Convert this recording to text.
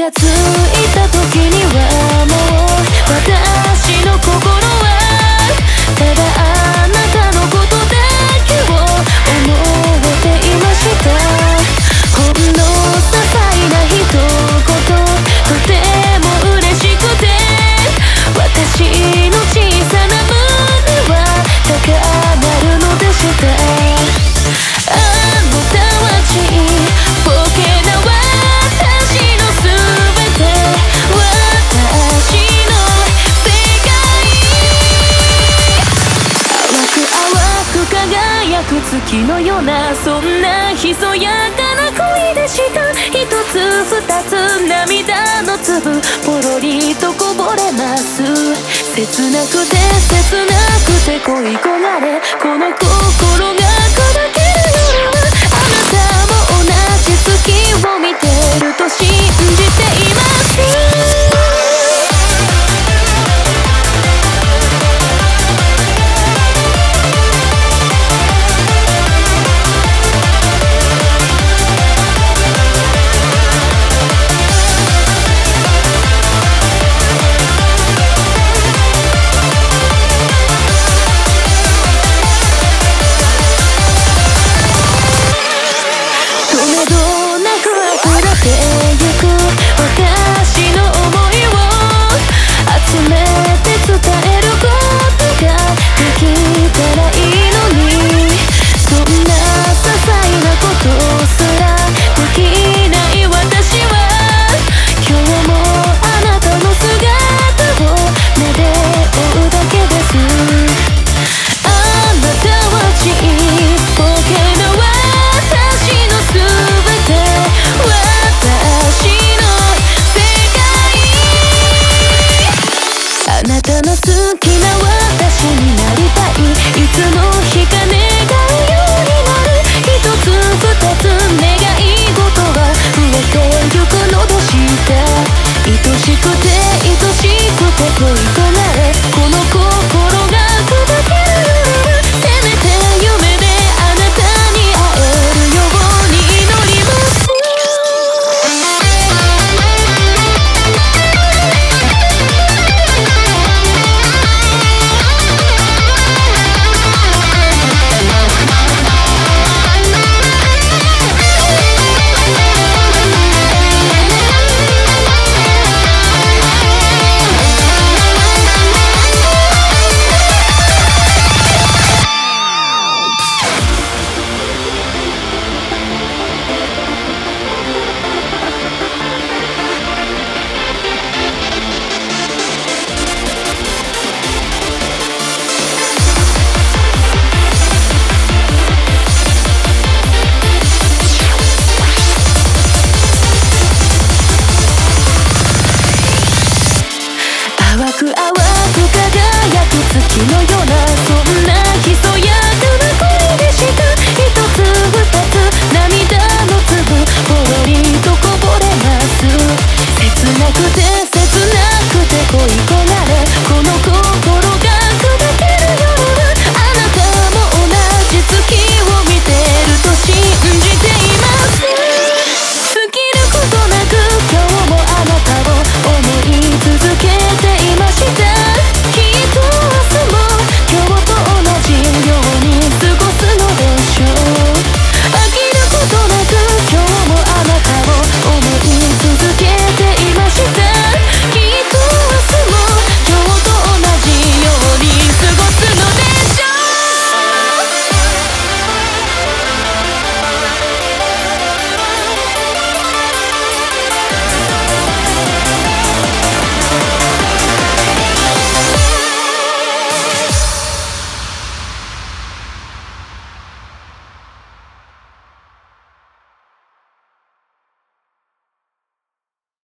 がついた時にはもう私の心はただあなたのことだけを思っていました。ほんの些細な一言とても嬉しくて私の小さな胸は高鳴るのでした。あなたはちっぽけな私のすべて私の世界淡く淡く輝く月のようなそんなひそやかな恋でした。一つ二つ涙の粒ポロリとこぼれます。切なくて切なくて恋焦がれこの心が砕け